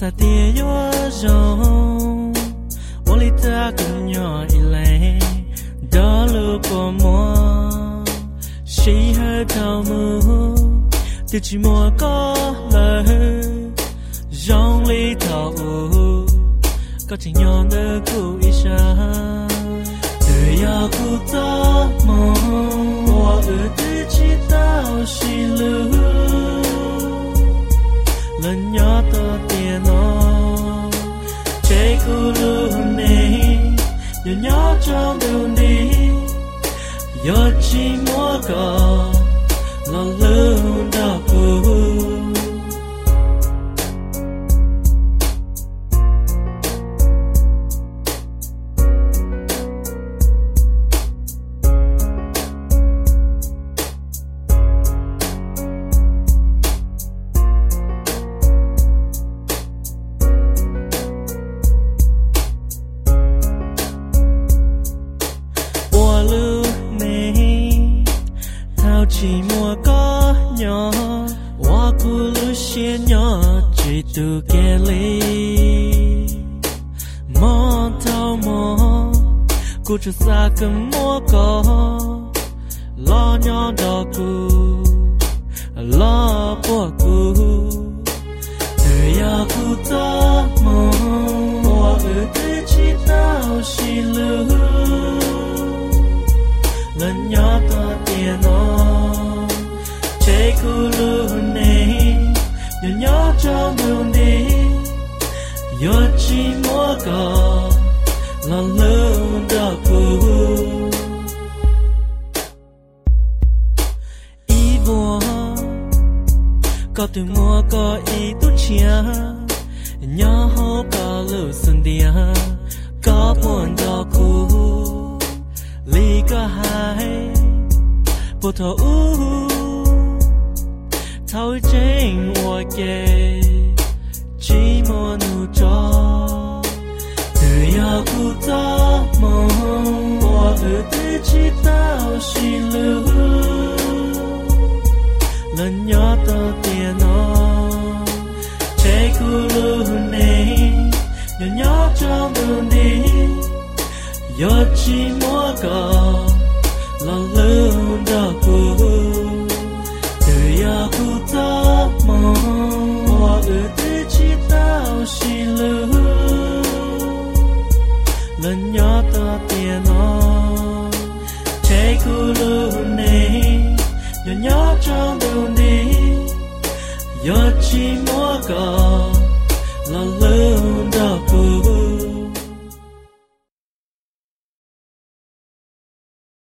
sa tia yo rong wo li ta kun nhỏ ile đó lu của mo she her tao mu từ chỉ mua có lời rong li thao có chỉ nhỏ nữa của isha từ giờ của ta mong qua ở từ chỉ tao xì lư lần nhỏ to tiền nó chạy cu lu này giờ nhỏ trong đường đi giờ chỉ mua có lo lương đau chỉ mua có nhỏ hoa cu lu xia nhỏ chỉ từ kia li mò thao mò cu chu sa cầm mua có lo nhỏ đỏ cu lo bùa cu từ giờ cu ta mò hoa ở từ chỉ tao xì lư lần nhỏ to tiền nó chạy cu lu này giờ nhỏ trong đường đi giờ chỉ mua có lo lương đau ý vua có từ mua có ý tu chia nhỏ hô có lưu xuân dia có buồn đau cu lý có hai bộ thầu thao tranh hoa kê chỉ mua nụ cho từ giờ cu ta mong hoa ở từ chỉ tao xì lư lần nhỏ to tiền nó chạy cu lu này giờ nhỏ trong đường đi giờ chỉ mua có lo lương đau từ giờ cu ta mong hoa ở từ chỉ tao xì lư lần nhỏ to tiền nó chạy cu lu này giờ nhỏ trong đường đi giờ chỉ mua có lo lương đau